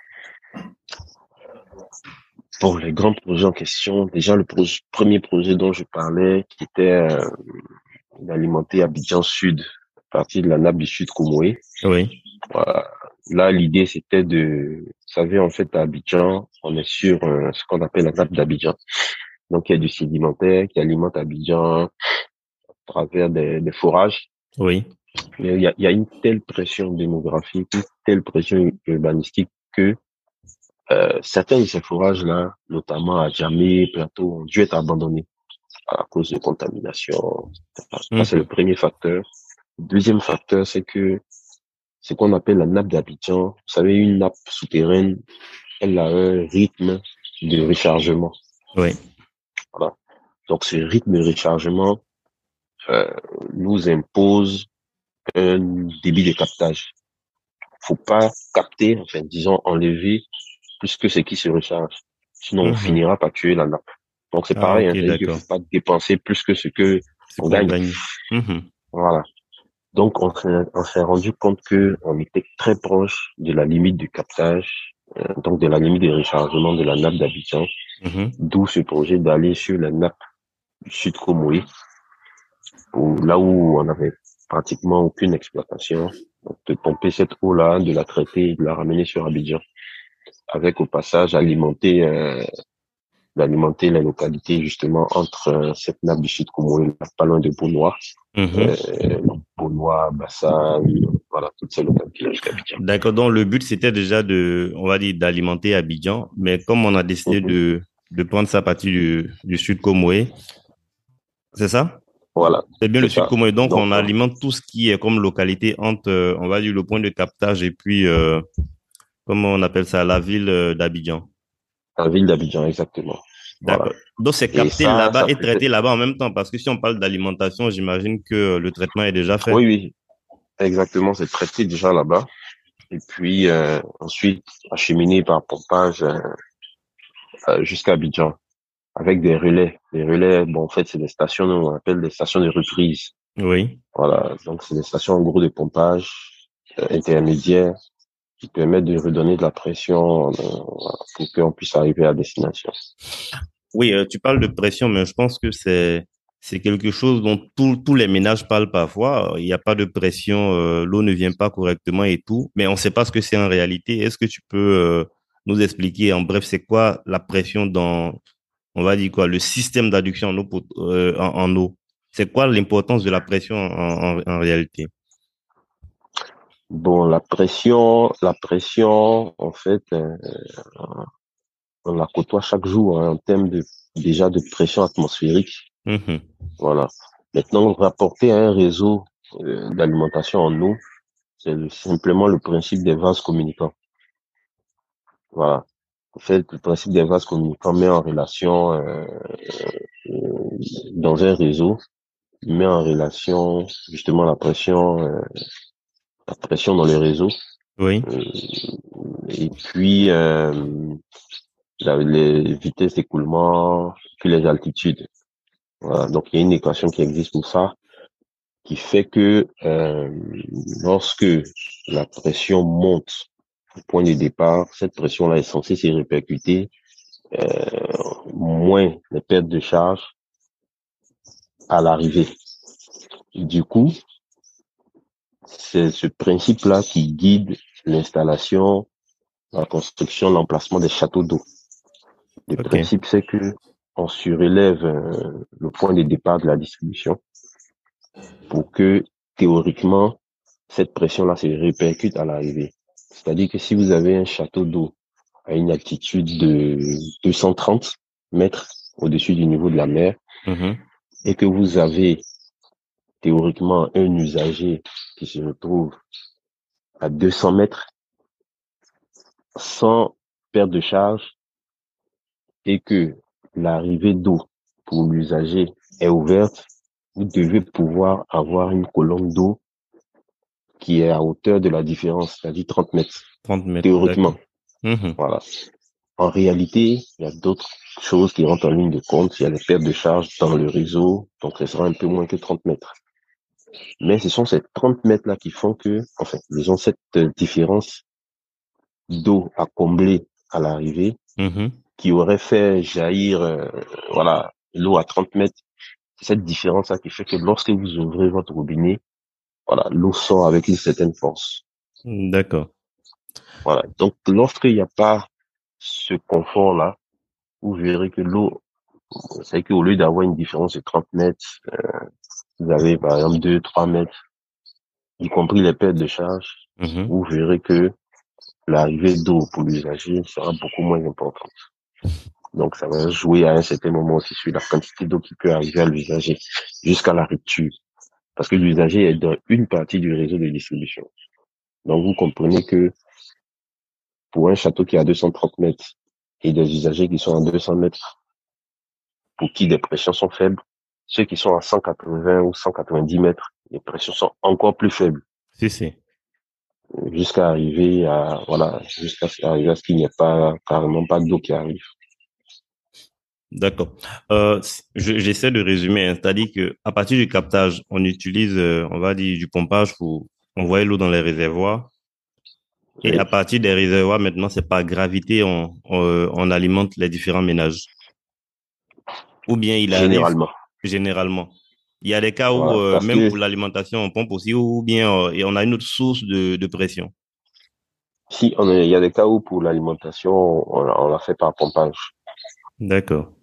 Pour les grands projets en question, déjà le projet, premier projet dont je parlais, qui était euh, d'alimenter Abidjan Sud, à partir de la nappe du Sud Comoé. Oui. Voilà. Là, l'idée, c'était de, vous savez, en fait, à Abidjan, on est sur euh, ce qu'on appelle la nappe d'Abidjan. Donc, il y a du sédimentaire qui alimente Abidjan à travers des, des forages. Oui. Mais il y a, il y a une telle pression démographique, une telle pression urbanistique que euh, certains de ces forages-là, notamment à Djamé, Plateau, ont dû être abandonnés à cause de contamination. Ça, c'est le Mhm. premier facteur. Le deuxième facteur, c'est que ce qu'on appelle la nappe d'Abidjan, vous savez, une nappe souterraine, elle a un rythme de rechargement. Oui. Voilà. Donc, ce rythme de rechargement euh, nous impose un débit de captage. Faut pas capter, enfin, disons, enlever plus que ce qui se recharge. Sinon, on Mhm. finira par tuer la nappe. Donc, c'est Ah, pareil, ok, hein, c'est-à-dire qu'il d'accord. faut pas dépenser plus que ce que Ce on qu'on gagne. gagne. Mhm. Voilà. Donc, on s'est, on s'est rendu compte que on était très proche de la limite du captage, euh, donc de la limite de rechargement de la nappe d'Abidjan, Mhm. d'où ce projet d'aller sur la nappe du Sud Comoé, où, là où on avait pratiquement aucune exploitation, donc de pomper cette eau-là, de la traiter et de la ramener sur Abidjan, avec au passage alimenter, euh, d'alimenter la localité justement entre euh, cette nappe du Sud Comoé, pas loin de Beaunois, Mhm. euh, Beaunois, Bassam, voilà, toutes ces localités jusqu'à Abidjan. D'accord. Donc, le but, c'était déjà de, on va dire, d'alimenter Abidjan. Mais comme on a décidé Mhm. de, de prendre ça à partir du, du Sud Comoé, c'est ça? Voilà, C'est bien le c'est sud ça. Congo. Et donc, Donc, on euh, alimente tout ce qui est comme localité entre, euh, on va dire, le point de captage et puis, euh, comment on appelle ça, la ville euh, d'Abidjan. la ville d'Abidjan, exactement. Voilà. D'accord. Donc, c'est Et capté ça, là-bas ça et fait... traité là-bas en même temps. Parce que si on parle d'alimentation, j'imagine que euh, le traitement est déjà fait. Oui, oui, exactement, c'est traité déjà là-bas. Et puis, euh, ensuite, acheminé par pompage euh, euh, jusqu'à Abidjan, avec des relais. Les relais, bon, en fait, c'est des stations, nous, on appelle des stations de reprise. Oui. Voilà, donc c'est des stations, en gros, de pompage euh, intermédiaire qui permettent de redonner de la pression euh, voilà, pour qu'on puisse arriver à destination. Oui, euh, tu parles de pression, mais je pense que c'est c'est quelque chose dont tous tous les ménages parlent parfois. Il n'y a pas de pression, euh, l'eau ne vient pas correctement et tout, mais on ne sait pas ce que c'est en réalité. Est-ce que tu peux euh, nous expliquer en bref, c'est quoi la pression dans, on va dire quoi, le système d'adduction en eau, pot- euh, en, en eau? C'est quoi l'importance de la pression en, en, en réalité? Bon, la pression, la pression, en fait, euh, on la côtoie chaque jour hein, en termes de déjà de pression atmosphérique. Mhm. Voilà. Maintenant, rapporter à un réseau euh, d'alimentation en eau, c'est le- simplement le principe des vases communicants. Voilà. En fait, le principe des vases communicants met en relation euh, euh, dans un réseau, il met en relation justement la pression, euh, la pression dans le réseau, Oui, euh, et puis euh, la- les vitesses d'écoulement, puis les altitudes. Voilà. Donc il y a une équation qui existe pour ça, qui fait que euh, lorsque la pression monte au point de départ, cette pression-là est censée se répercuter euh, moins les pertes de charge à l'arrivée. Du coup, c'est ce principe-là qui guide l'installation, la construction, l'emplacement des châteaux d'eau. Le ok. principe, c'est que on surélève euh, le point de départ de la distribution pour que, théoriquement, cette pression-là se répercute à l'arrivée. C'est-à-dire que si vous avez un château d'eau à une altitude de deux cent trente mètres au-dessus du niveau de la mer Mhm. et que vous avez théoriquement un usager qui se retrouve à deux cents mètres sans perte de charge et que l'arrivée d'eau pour l'usager est ouverte, vous devez pouvoir avoir une colonne d'eau qui est à hauteur de la différence, c'est-à-dire trente mètres, trente mètres, d'accord. théoriquement. Mhm. Voilà. En réalité, il y a d'autres choses qui rentrent en ligne de compte. Il y a les pertes de charge dans le réseau, donc ce sera un peu moins que trente mètres. Mais ce sont ces trente mètres-là qui font que, enfin, disons, cette euh, différence d'eau à combler à l'arrivée, Mhm. qui aurait fait jaillir, euh, voilà, l'eau à trente mètres. C'est cette différence-là qui fait que lorsque vous ouvrez votre robinet, voilà, l'eau sort avec une certaine force. D'accord. Voilà. Donc, lorsqu'il n'y a pas ce confort-là, vous verrez que l'eau, c'est qu'au lieu d'avoir une différence de trente mètres, vous avez par exemple deux, trois mètres, y compris les pertes de charge, Mhm. vous verrez que l'arrivée d'eau pour l'usager sera beaucoup moins importante. Donc, ça va jouer à un certain moment aussi sur la quantité d'eau qui peut arriver à l'usager jusqu'à la rupture. Parce que l'usager est dans une partie du réseau de distribution. Donc, vous comprenez que pour un château qui a deux cent trente mètres et des usagers qui sont à deux cents mètres, pour qui les pressions sont faibles, ceux qui sont à cent quatre-vingts ou cent quatre-vingt-dix mètres, les pressions sont encore plus faibles, Si, si. jusqu'à arriver à, voilà, jusqu'à arriver à ce qu'il n'y ait pas, carrément pas d'eau qui arrive. D'accord. Euh, je- j'essaie de résumer, hein. C'est-à-dire que à partir du captage, on utilise, euh, on va dire, du pompage pour envoyer l'eau dans les réservoirs. Et Oui, à partir des réservoirs, maintenant, c'est par gravité, on, on, on alimente les différents ménages. Ou bien il arrive généralement. généralement. Il y a des cas où, Voilà, euh, parce même que pour l'alimentation, on pompe aussi, ou bien euh, et on a une autre source de, de pression. si on est, il y a des cas où pour l'alimentation, on, on l'a fait par pompage. D'accord.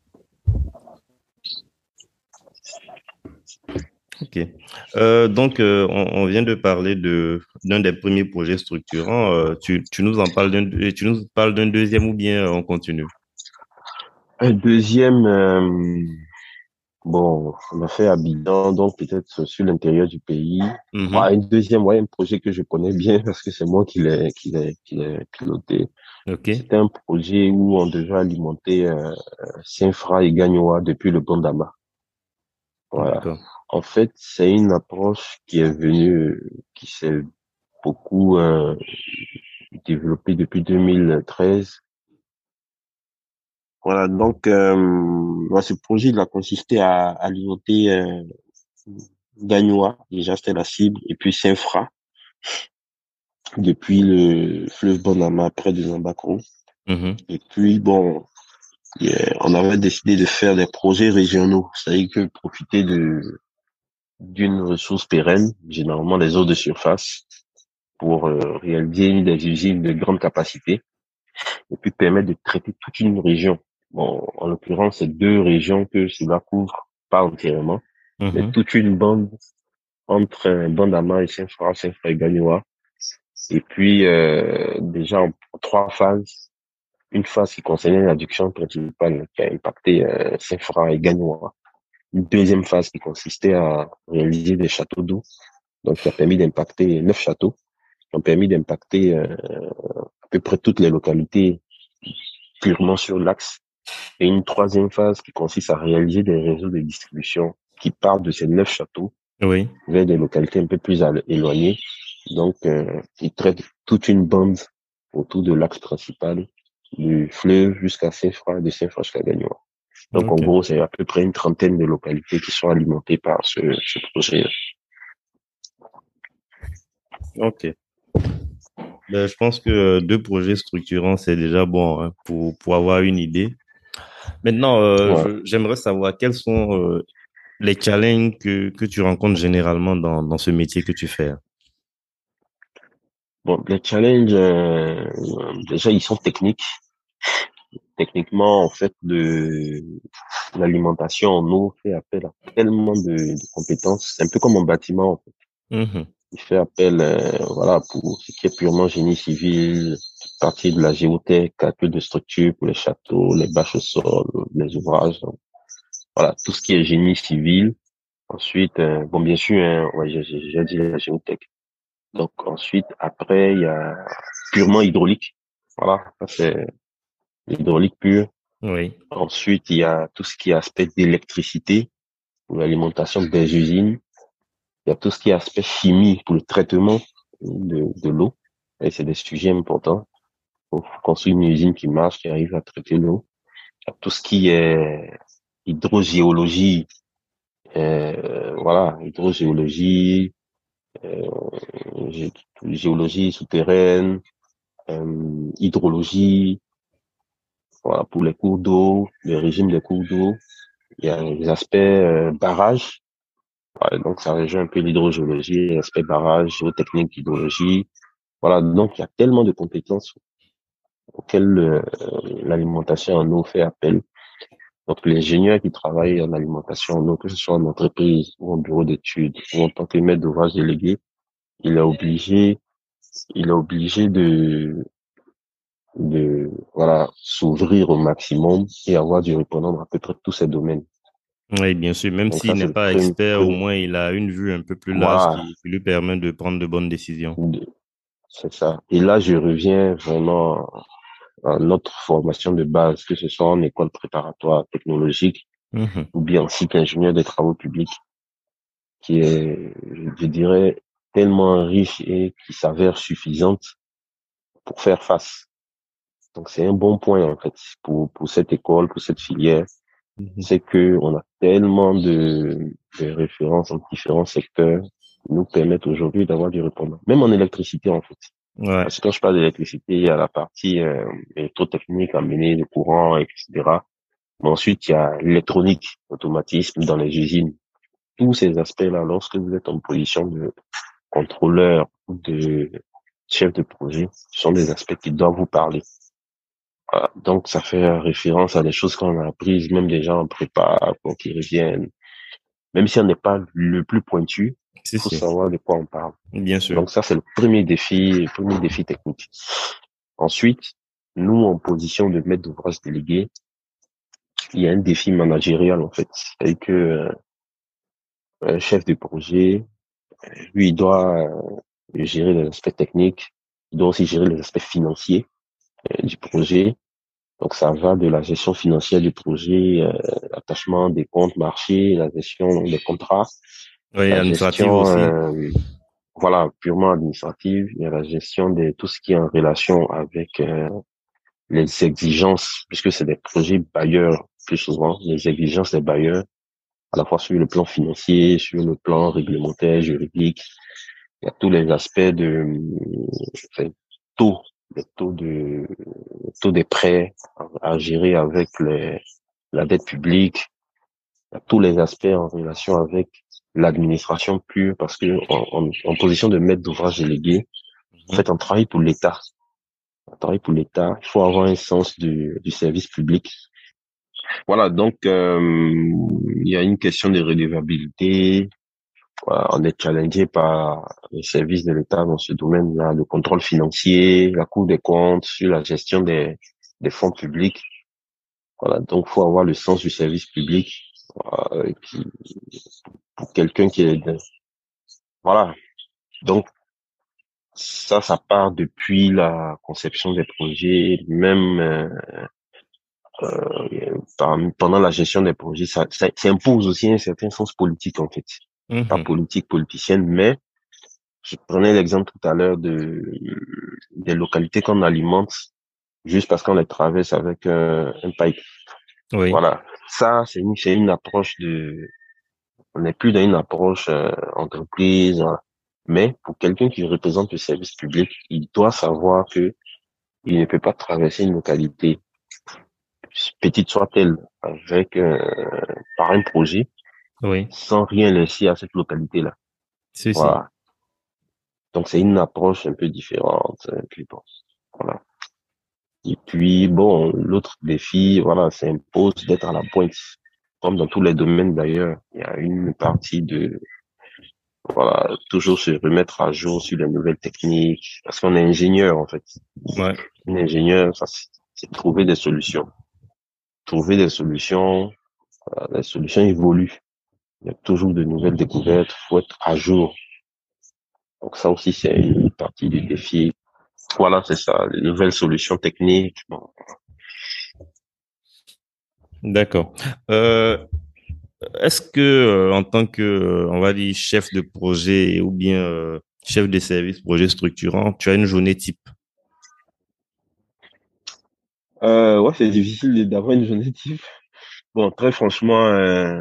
Ok. Euh, donc, euh, on, on vient de parler de d'un des premiers projets structurants. Euh, tu, tu nous en parles d'un, tu nous parles d'un deuxième ou bien euh, on continue? Un deuxième, euh, Bon, on a fait Abidjan, donc peut-être sur l'intérieur du pays. Mhm. Ah, un deuxième, ouais, un projet que je connais bien parce que c'est moi qui l'ai, qui l'ai, qui l'ai piloté. Ok, C'était un projet où on devait alimenter euh, Saint-Fra et Gagnoa depuis le Bondama. Voilà. d'accord. En fait, c'est une approche qui est venue, euh, qui s'est beaucoup euh, développée depuis deux mille treize. Voilà, donc euh, ouais, ce projet il a consisté à alimenter euh, Gagnoa, déjà c'était la cible, et puis Saint-Fra, depuis le fleuve Bonama près de Zambacro. Mhm. Et puis bon, yeah, on avait décidé de faire des projets régionaux, c'est-à-dire que profiter de d'une ressource pérenne, généralement les eaux de surface, pour euh, réaliser des usines de grande capacité et puis permettre de traiter toute une région. Bon, en l'occurrence, c'est deux régions que cela couvre, pas entièrement, mais Mhm. toute une bande entre euh, Bandama et Saint-Fra, Saint-Fra et Gagnoa. Et puis, euh, déjà en trois phases, une phase qui concernait l'adduction principale qui a impacté euh, Saint-Fra et Gagnoa. Une deuxième phase qui consistait à réaliser des châteaux d'eau, donc qui a permis d'impacter neuf châteaux, qui ont permis d'impacter euh, à peu près toutes les localités purement sur l'axe. Et une troisième phase qui consiste à réaliser des réseaux de distribution qui partent de ces neuf châteaux Oui, vers des localités un peu plus éloignées. Donc, euh, ils traitent toute une bande autour de l'axe principal, du fleuve jusqu'à Saint-Fra, de Saint-Fra jusqu'à Gagnoa. Donc, en ok, gros, c'est à peu près une trentaine de localités qui sont alimentées par ce, ce projet. ok. Ben, je pense que euh, deux projets structurants, c'est déjà bon, hein, pour, pour avoir une idée. Maintenant, euh, Ouais. je- j'aimerais savoir quels sont euh, les challenges que, que tu rencontres généralement dans, dans ce métier que tu fais. Bon, les challenges, euh, déjà, ils sont techniques. Techniquement, en fait, le, l'alimentation en eau fait appel à tellement de, de compétences. C'est un peu comme en bâtiment, en fait. Mhm. Il fait appel, euh, voilà, pour ce qui est purement génie civil, partie de la géotech, calcul de structure pour les châteaux, les bâches au sol, les ouvrages. Donc, voilà, tout ce qui est génie civil. Ensuite, euh, bon, bien sûr, hein, ouais, j'ai j'ai- j'ai dit la géotech. Donc, ensuite, après, il y a purement hydraulique. Voilà, ça c'est l'hydraulique pure. Oui, Ensuite, il y a tout ce qui est aspect d'électricité pour l'alimentation des usines. Il y a tout ce qui est aspect chimie pour le traitement de, de l'eau. Et c'est des sujets importants. Pour construire une usine qui marche, qui arrive à traiter l'eau. Il y a tout ce qui est hydrogéologie, euh, voilà, hydrogéologie, euh, gé- géologie souterraine, euh, hydrologie, voilà, pour les cours d'eau, le régime des cours d'eau. Il y a les aspects euh, barrage. Ouais, donc, ça rejoint un peu l'hydrogéologie, l'aspect barrage, géotechnique, hydrologie. Voilà, donc il y a tellement de compétences auxquelles euh, l'alimentation en eau fait appel. Donc, l'ingénieur qui travaille en alimentation en eau, que ce soit en entreprise ou en bureau d'études ou en tant que maître d'ouvrage délégué, il est obligé, il est obligé de, de, voilà, s'ouvrir au maximum et avoir du répondant dans à peu près tous ces domaines. oui, bien sûr. Même Donc, s'il ça, n'est c'est le pas premier, expert, au premier, moins il a une vue un peu plus large voilà, qui, qui lui permet de prendre de bonnes décisions. c'est ça. Et là, je reviens vraiment à notre formation de base, que ce soit en école préparatoire technologique Mhm. ou bien en cycle ingénieur des travaux publics, qui est, je dirais, tellement riche et qui s'avère suffisante pour faire face. Donc, c'est un bon point, en fait, pour, pour cette école, pour cette filière. Mhm. C'est que on a tellement de, de références en différents secteurs qui nous permettent aujourd'hui d'avoir du répondant. Même en électricité, en fait. Ouais, Parce que quand je parle d'électricité, il y a la partie euh, électrotechnique, amener le courant, et cetera. Mais ensuite, il y a l'électronique, l'automatisme dans les usines. Tous ces aspects-là, lorsque vous êtes en position de contrôleur ou de chef de projet, ce sont des aspects qui doivent vous parler. Voilà. Donc, ça fait référence à des choses qu'on a apprises, même déjà en prépa, pour qu'ils reviennent. Même si on n'est pas le plus pointu, si, il faut si, savoir de quoi on parle. bien sûr. Donc, ça, c'est le premier défi, le premier défi technique. Ensuite, nous, en position de maître d'ouvrage délégué, il y a un défi managérial, en fait. C'est que euh, un chef de projet, lui, il doit euh, gérer les aspects techniques, il doit aussi gérer les aspects financiers euh, du projet. Donc, ça va de la gestion financière du projet, euh, l'attachement des comptes marchés, la gestion des contrats, Oui, la administrative gestion, aussi. euh, voilà, purement administrative, il y a la gestion de tout ce qui est en relation avec euh, les exigences, puisque c'est des projets bailleurs plus souvent, les exigences des bailleurs, à la fois sur le plan financier, sur le plan réglementaire, juridique. Il y a tous les aspects de enfin, taux, les taux de les taux des prêts à, à gérer avec les, la dette publique. Il y a tous les aspects en relation avec l'administration pure, parce que en, en, en position de maître d'ouvrage délégué, en Mhm. fait, on travaille pour l'État. On travaille pour l'État. Il faut avoir un sens du, du service public. Voilà, donc euh, il y a une question de redevabilité. Voilà, on est challengé par les services de l'État dans ce domaine-là, le contrôle financier, la Cour des comptes, sur la gestion des, des fonds publics. Voilà, donc faut avoir le sens du service public. Voilà, et puis, pour quelqu'un qui est... Voilà, donc ça, ça part depuis la conception des projets, même euh, euh, par- pendant la gestion des projets, ça, ça, ça impose aussi un certain sens politique en fait. Pas Mhm. politique politicienne, mais je prenais l'exemple tout à l'heure de des localités qu'on alimente juste parce qu'on les traverse avec un, un pipe. Oui, Voilà, ça c'est une c'est une approche de, on n'est plus dans une approche euh, entreprise, voilà. Mais pour quelqu'un qui représente le service public, il doit savoir que il ne peut pas traverser une localité, petite soit-elle, avec euh, par un projet, oui, sans rien laisser à cette localité-là. si, si. Voilà. Donc c'est une approche un peu différente. Et puis bon, voilà. Et puis bon, l'autre défi, voilà, ça impose d'être à la pointe. Comme dans tous les domaines d'ailleurs, il y a une partie de, voilà, toujours se remettre à jour sur les nouvelles techniques, parce qu'on est ingénieur en fait. Ouais. Un ingénieur, ça, c'est c'est trouver des solutions. Trouver des solutions, euh, les solutions évoluent. Il y a toujours de nouvelles découvertes, faut être à jour. Donc ça aussi, c'est une partie du défi. Voilà, c'est ça, les nouvelles solutions techniques. Bon. D'accord. Euh, Est-ce que, euh, en tant que, euh, on va dire, chef de projet ou bien euh, chef de service projet structurant, tu as une journée type? Euh, ouais, c'est difficile d'avoir une journée type. Bon, très franchement, euh,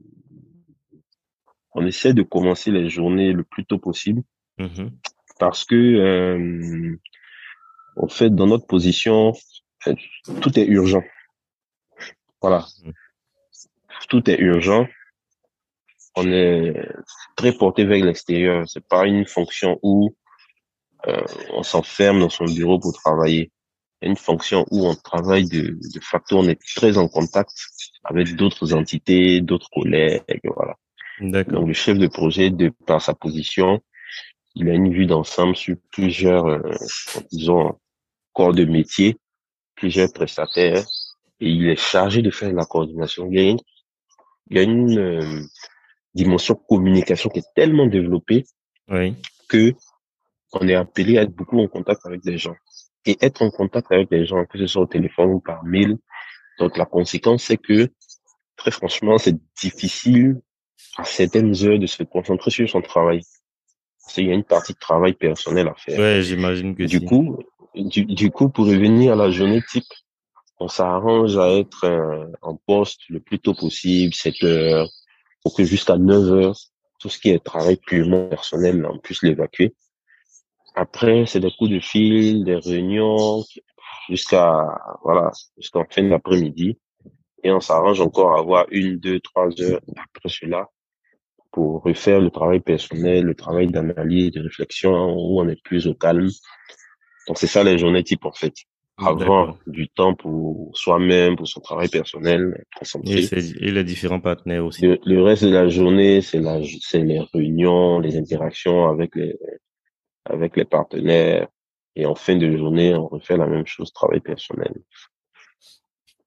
on essaie de commencer les journées le plus tôt possible Mhm. parce que, euh, en fait, dans notre position, en fait, tout est urgent. Voilà, Mhm. tout est urgent. On est très porté vers l'extérieur. C'est pas une fonction où euh, on s'enferme dans son bureau pour travailler. C'est une fonction où on travaille de, de facto, on est très en contact avec d'autres entités, d'autres collègues, voilà. Donc D'accord. le chef de projet, de par sa position, il a une vue d'ensemble sur plusieurs, euh, disons, corps de métier, plusieurs prestataires, et il est chargé de faire la coordination. Il y a une, il y a une euh, dimension communication qui est tellement développée Oui. que on est appelé à être beaucoup en contact avec des gens. Et être en contact avec des gens, que ce soit au téléphone ou par mail, donc la conséquence, c'est que, très franchement, c'est difficile à certaines heures de se concentrer sur son travail. Parce qu'il y a une partie de travail personnel à faire. Ouais, j'imagine que Du si. coup, du, du coup, pour revenir à la journée type, on s'arrange à être euh, en poste le plus tôt possible, sept heures, pour que jusqu'à neuf heures, tout ce qui est travail purement personnel, on puisse l'évacuer. Après, c'est des coups de fil, des réunions, jusqu'à, voilà, jusqu'en fin d'après-midi. Et on s'arrange encore à avoir une, deux, trois heures après cela pour refaire le travail personnel, le travail d'analyse, de réflexion, où on est plus au calme. Donc, c'est ça les journées type, en fait. Avoir D'accord. du temps pour soi-même, pour son travail personnel, Et, concentré. c'est, et les différents partenaires aussi. Le, le reste de la journée, c'est la, c'est les réunions, les interactions avec les, avec les partenaires. Et en fin de journée, on refait la même chose, travail personnel.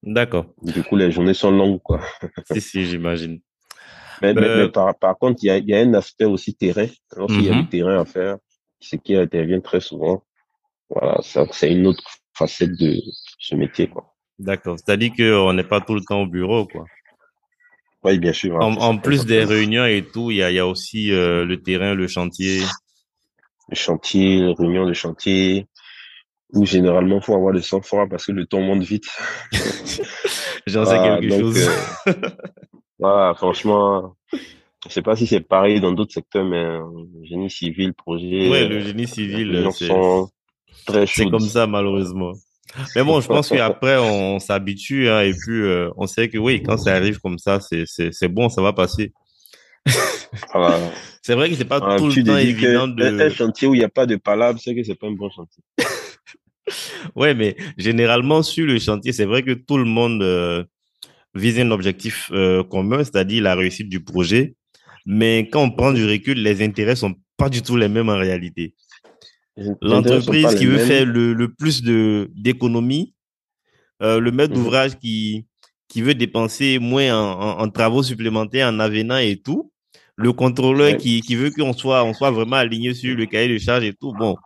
D'accord. Du coup, les journées sont longues, quoi. Si, si, j'imagine. Mais, mais, mais Ben, par, par contre, il y a, il y a un aspect aussi terrain. Lorsqu'il y a du mhm. terrain à faire, ce qui intervient très souvent, voilà, ça, c'est une autre facette de ce métier, quoi. D'accord. C'est-à-dire qu'on n'est pas tout le temps au bureau, quoi. Oui, bien sûr, En, après en certaines plus des périodes. réunions et tout, il y a, il y a aussi euh, le terrain, le chantier. Le chantier, les réunions de chantier, où généralement, faut avoir le sang-froid parce que le temps monte vite. J'en sais Ah, quelque donc, chose. euh, voilà, franchement, je sais pas si c'est pareil dans d'autres secteurs, mais euh, génie civil, projet, Ouais, euh, le génie les civil, euh, réunions c'est, sont très c'est chaudes. comme ça, malheureusement. Mais bon, je pense qu'après, on, s'habitue, hein, et puis euh, on sait que oui, quand ça arrive comme ça, c'est, c'est, c'est bon, ça va passer. Voilà. C'est vrai que c'est pas On a tout le l'habitude de temps dire que évident un, un de... chantier où il n'y a pas de palabre, c'est que c'est pas un bon chantier. Ouais, mais généralement, sur le chantier, c'est vrai que tout le monde euh, vise un objectif euh, commun, c'est-à-dire la réussite du projet. Mais quand on prend du Mhm. recul, les intérêts sont pas du tout les mêmes en réalité. Les les intérêts sont pas L'entreprise les qui veut mêmes. faire le, le plus de d'économies, euh, le maître Mhm. d'ouvrage qui, qui veut dépenser moins en, en, en travaux supplémentaires, en avenant et tout, le contrôleur Ouais. qui, qui veut qu'on soit, on soit vraiment aligné sur le cahier de charge et tout. Bon,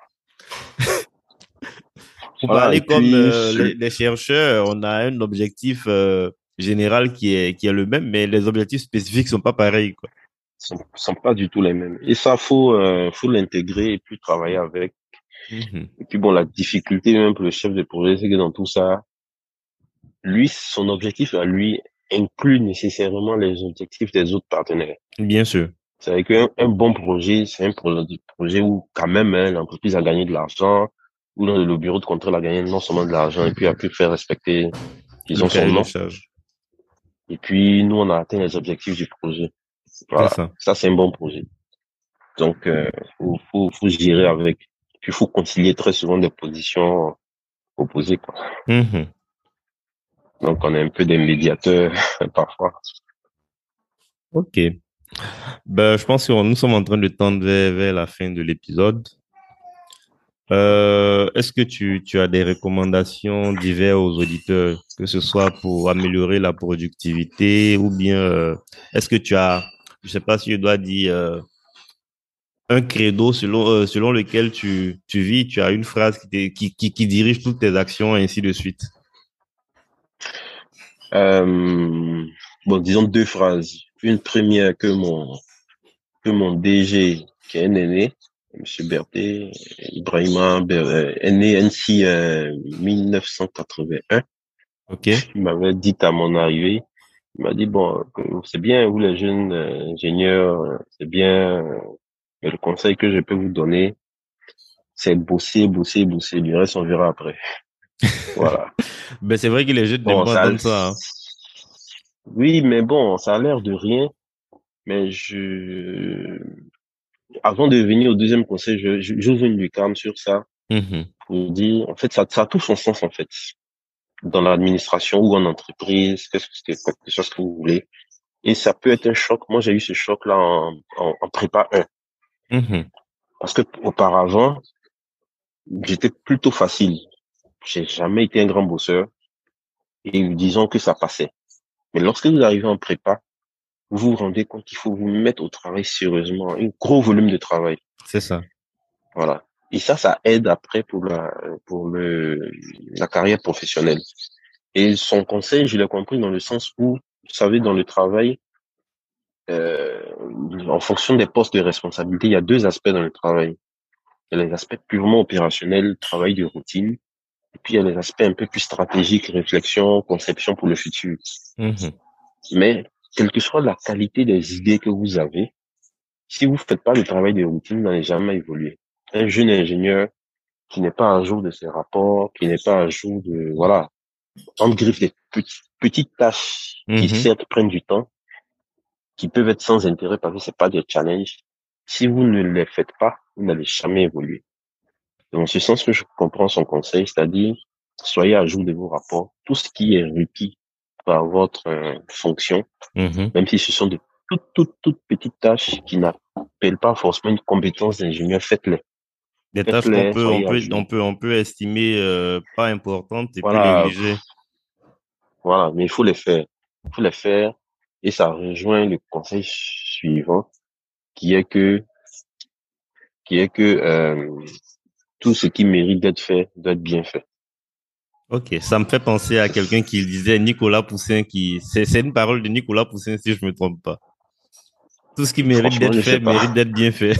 pour Voilà. Et parler comme puis, euh, ce- les, les chercheurs, on a un objectif euh, général qui est, qui est le même, mais les objectifs spécifiques sont pas pareils, quoi. sont, sont pas du tout les mêmes. Et ça, faut, euh, faut l'intégrer et puis travailler avec. Mhm. Et puis bon, la difficulté même pour le chef de projet, c'est que dans tout ça, lui, son objectif à lui inclut nécessairement les objectifs des autres partenaires. Bien sûr. C'est vrai qu'un un bon projet, c'est un pro- projet où quand même hein, l'entreprise a gagné de l'argent, où le, le bureau de contrôle a gagné non seulement de l'argent et puis a pu faire respecter, Le disons, son cahier de nom. charge. Et puis nous, on a atteint les objectifs du projet. C'est Voilà, ça. ça c'est un bon projet. Donc, euh, faut, faut, faut gérer avec. Puis il faut concilier très souvent des positions opposées, quoi. Mhm. Donc on est un peu des médiateurs parfois. OK. Ben, je pense que nous sommes en train de tendre vers, vers la fin de l'épisode. Euh, est-ce que tu, tu as des recommandations diverses aux auditeurs, que ce soit pour améliorer la productivité ou bien euh, est-ce que tu as, je sais pas si je dois dire, euh, un credo selon, euh, selon lequel tu, tu vis, tu as une phrase qui, te- qui, qui, qui dirige toutes tes actions et ainsi de suite. Euh, bon, disons deux phrases. Une première que mon que mon D G, qui est un aîné, Monsieur Berthet, Ibrahima Ber- euh, est né ainsi en mille neuf cent quatre-vingt-un. OK? Il m'avait dit à mon arrivée, il m'a dit, bon, que c'est bien, vous les jeunes euh, ingénieurs, euh, c'est bien, euh, mais le conseil que je peux vous donner, c'est bosser, bosser, bosser. Du reste, on verra après. Voilà. Ben, c'est vrai que les jeunes n'aiment Bon, pas ça, entendre ça, hein. oui, mais bon, ça a l'air de rien, mais je, avant de venir au deuxième conseil, je, je- j'ouvre une lucarne sur ça Mhm. pour dire, en fait, ça, ça a tout son sens, en fait, dans l'administration ou en entreprise, qu'est-ce que c'est, quelque chose que vous voulez. Et ça peut être un choc. Moi, j'ai eu ce choc-là en, en, en prépa un. Mhm. Parce que auparavant, j'étais plutôt facile. J'ai jamais été un grand bosseur et disons que ça passait. Mais lorsque vous arrivez en prépa, vous vous rendez compte qu'il faut vous mettre au travail sérieusement, un gros volume de travail. C'est ça. Voilà. Et ça, ça aide après pour la, pour le, la carrière professionnelle. Et son conseil, je l'ai compris dans le sens où, vous savez, dans le travail, euh, en fonction des postes de responsabilité, il y a deux aspects dans le travail. Il y a les aspects purement opérationnels, travail de routine, et puis il y a les aspects un peu plus stratégiques, réflexion, conception pour le futur. Mhm. Mais, quelle que soit la qualité des idées que vous avez, si vous faites pas le travail de routine, vous n'allez jamais évoluer. Un jeune ingénieur qui n'est pas à jour de ses rapports, qui n'est pas à jour de, voilà, on griffe des petites, petites tâches qui Mhm. certes prennent du temps, qui peuvent être sans intérêt parce que c'est pas des challenges. Si vous ne les faites pas, vous n'allez jamais évoluer. Dans ce sens que je comprends son conseil, c'est-à-dire, soyez à jour de vos rapports, tout ce qui est requis par votre euh, fonction, Mhm. même si ce sont de toutes, toutes, toutes petites tâches qui n'appellent pas forcément une compétence d'ingénieur, faites-les. Des tâches qu'on Faites-les, peut, on soyez à peut, jour. on peut, on peut estimer euh, pas importantes et puis Voilà, négliger. Voilà, mais il faut les faire. Il faut les faire et ça rejoint le conseil suivant qui est que, qui est que euh, tout ce qui mérite d'être fait doit être bien fait. Ok, ça me fait penser à quelqu'un qui disait Nicolas Poussin, qui c'est c'est une parole de Nicolas Poussin si je me trompe pas. Tout ce qui mérite Franchement, d'être je sais fait pas. mérite d'être bien fait.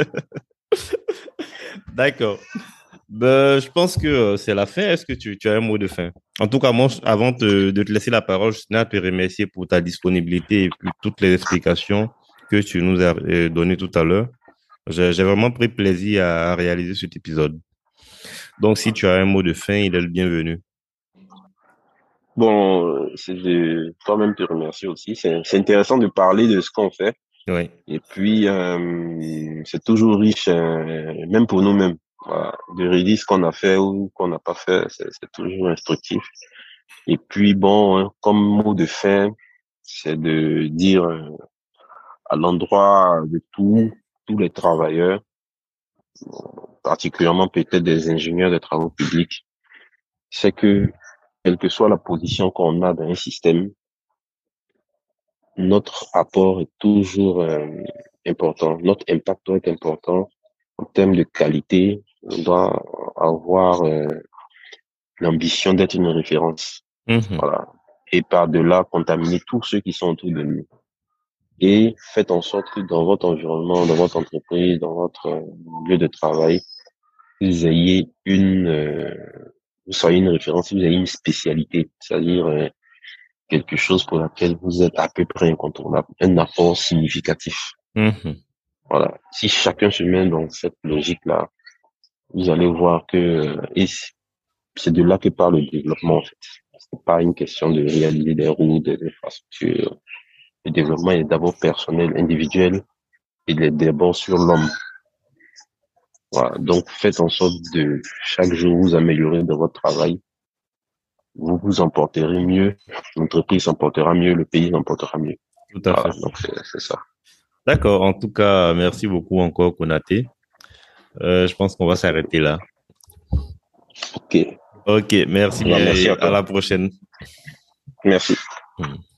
D'accord. Ben, je pense que euh, c'est la fin. Est-ce que tu, tu as un mot de fin? En tout cas, moi, je- avant de, de te laisser la parole, je tenais à te remercier pour ta disponibilité et puis toutes les explications que tu nous as euh, données tout à l'heure. J'ai j'ai vraiment pris plaisir à, à réaliser cet épisode. Donc, si tu as un mot de fin, il est le bienvenu. Bon, euh, c'est de toi-même te remercier aussi. C'est, c'est intéressant de parler de ce qu'on fait. Oui. Et puis, euh, c'est toujours riche, euh, même pour nous-mêmes. Voilà. De redire ce qu'on a fait ou qu'on n'a pas fait, c'est, c'est toujours instructif. Et puis, bon, hein, comme mot de fin, c'est de dire euh, à l'endroit de tous, tous les travailleurs, particulièrement peut-être des ingénieurs des travaux publics, c'est que, quelle que soit la position qu'on a dans un système, notre apport est toujours euh, important. Notre impact doit être important en termes de qualité. On doit avoir euh, l'ambition d'être une référence. Mhm. Voilà. Et par-delà, contaminer tous ceux qui sont autour de nous. Et faites en sorte que dans votre environnement, dans votre entreprise, dans votre euh, lieu de travail, vous ayez une, euh, vous soyez une référence, vous ayez une spécialité, c'est-à-dire euh, quelque chose pour laquelle vous êtes à peu près incontournable, un apport significatif. Mhm. Voilà. Si chacun se met dans cette logique-là, vous allez voir que, euh, et c'est de là que part le développement, en fait. C'est pas une question de réaliser des routes, des infrastructures. Le développement est d'abord personnel, individuel, et il est d'abord sur l'homme. Voilà. Donc, faites en sorte de chaque jour vous améliorer dans votre travail. Vous vous en porterez mieux, l'entreprise s'en portera mieux, le pays s'en portera mieux. Tout à Voilà. fait. Donc, c'est c'est ça. D'accord. En tout cas, merci beaucoup encore, Konaté. Euh, je pense qu'on va s'arrêter là. OK. Ok, merci Voilà, bien merci et à à toi. la prochaine. Merci. Hmm.